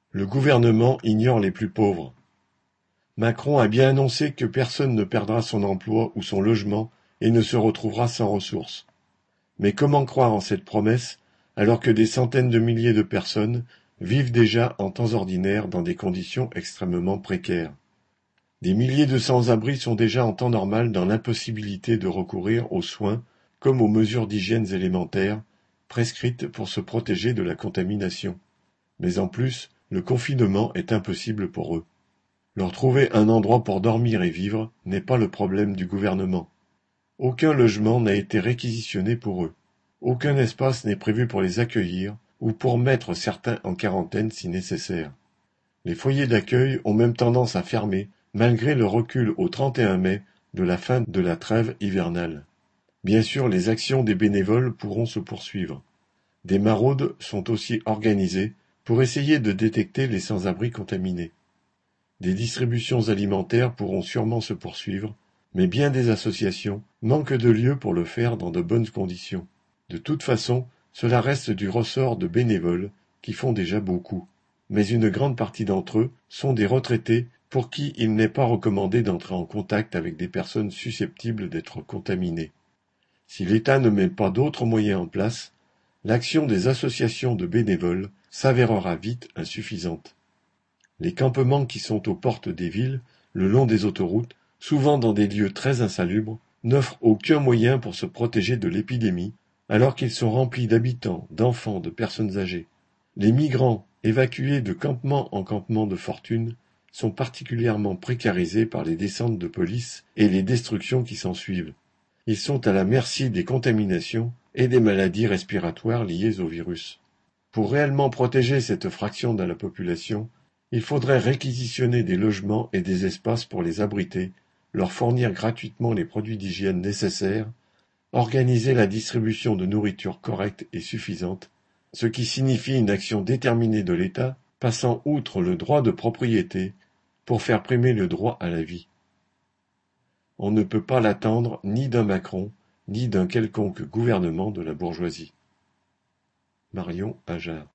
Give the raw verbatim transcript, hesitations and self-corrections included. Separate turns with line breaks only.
Le gouvernement ignore les plus pauvres. Macron a bien annoncé que personne ne perdra son emploi ou son logement et ne se retrouvera sans ressources. Mais comment croire en cette promesse alors que des centaines de milliers de personnes vivent déjà en temps ordinaire dans des conditions extrêmement précaires? Des milliers de sans-abri sont déjà en temps normal dans l'impossibilité de recourir aux soins comme aux mesures d'hygiène élémentaires prescrites pour se protéger de la contamination. Mais en plus, le confinement est impossible pour eux. Leur trouver un endroit pour dormir et vivre n'est pas le problème du gouvernement. Aucun logement n'a été réquisitionné pour eux. Aucun espace n'est prévu pour les accueillir ou pour mettre certains en quarantaine si nécessaire. Les foyers d'accueil ont même tendance à fermer malgré le recul au trente et un mai de la fin de la trêve hivernale. Bien sûr, les actions des bénévoles pourront se poursuivre. Des maraudes sont aussi organisées pour essayer de détecter les sans-abri contaminés. Des distributions alimentaires pourront sûrement se poursuivre, mais bien des associations manquent de lieux pour le faire dans de bonnes conditions. De toute façon, cela reste du ressort de bénévoles qui font déjà beaucoup. Mais une grande partie d'entre eux sont des retraités pour qui il n'est pas recommandé d'entrer en contact avec des personnes susceptibles d'être contaminées. Si l'État ne met pas d'autres moyens en place, l'action des associations de bénévoles s'avérera vite insuffisante. Les campements qui sont aux portes des villes, le long des autoroutes, souvent dans des lieux très insalubres, n'offrent aucun moyen pour se protéger de l'épidémie, alors qu'ils sont remplis d'habitants, d'enfants, de personnes âgées. Les migrants, évacués de campement en campement de fortune, sont particulièrement précarisés par les descentes de police et les destructions qui s'ensuivent. Ils sont à la merci des contaminations et des maladies respiratoires liées au virus. Pour réellement protéger cette fraction de la population, il faudrait réquisitionner des logements et des espaces pour les abriter, leur fournir gratuitement les produits d'hygiène nécessaires, organiser la distribution de nourriture correcte et suffisante, ce qui signifie une action déterminée de l'État passant outre le droit de propriété pour faire primer le droit à la vie. On ne peut pas l'attendre ni d'un Macron, ni d'un quelconque gouvernement de la bourgeoisie. Marion Ajard.